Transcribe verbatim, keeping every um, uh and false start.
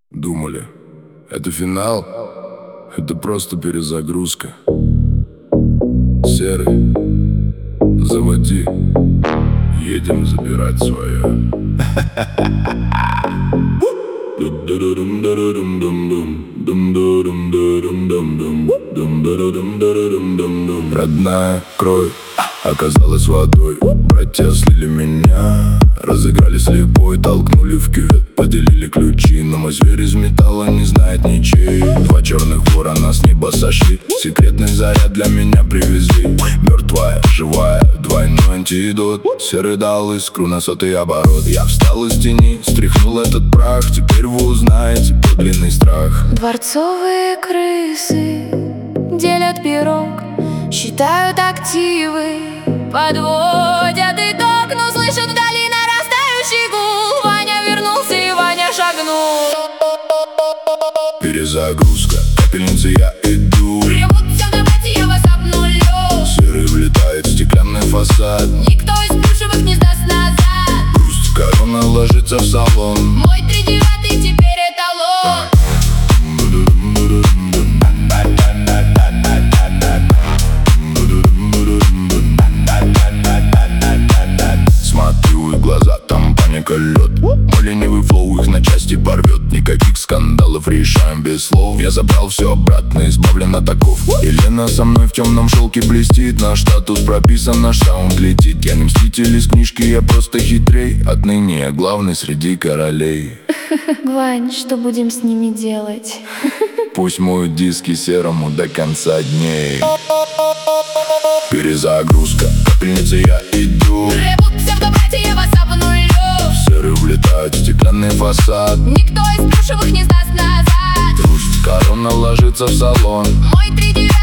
Думали, это финал, это просто перезагрузка. Серый, заводи, едем забирать свое. Родная кровь оказалась водой. Братья слили меня, разыграли слепой, толкнули в кювет, поделили ключи. Но мой зверь из металла не знает ничей. Два черных ворона с неба сошли, секретный заряд для меня привезли. Мертвая, живая, двойной антидот. Серый дал искру на сотый оборот. Я встал из тени, стряхнул этот прах. Теперь вы узнаете подлинный страх. Дворцовые крысы делят пирог, считают активы, подводят итог, но слышат вдали нарастающий гул. Ваня вернулся и Ваня шагнул. Перезагрузка, капельницы, я иду. Ревут все, давайте я вас обнулю. Серый влетает в стеклянный фасад. Никто из плюшевых не сдаст назад. Пусть корона ложится в салон. Мой тридевятый теперь эталон. Смотрю, и глаза, там паника, лед. Мой ленивый флоу их на части порвет. Никаких скандалов, решаем без слов. Я забрал все обратно, избавлен от оков. Елена со мной в темном шелке блестит. Наш статус прописан, наш саунд летит. Я не мститель из книжки, я просто хитрей. Отныне я главный среди королей. Вань, что будем с ними делать? Пусть моют диски серому до конца дней. Перезагрузка, капельницы, я иду. Ревут все, давайте я вас обнулю. Серый влетает в стеклянный фасад. Никто из плюшевых не сдаст назад. Пусть корона ложится в салон. Мой тридевятый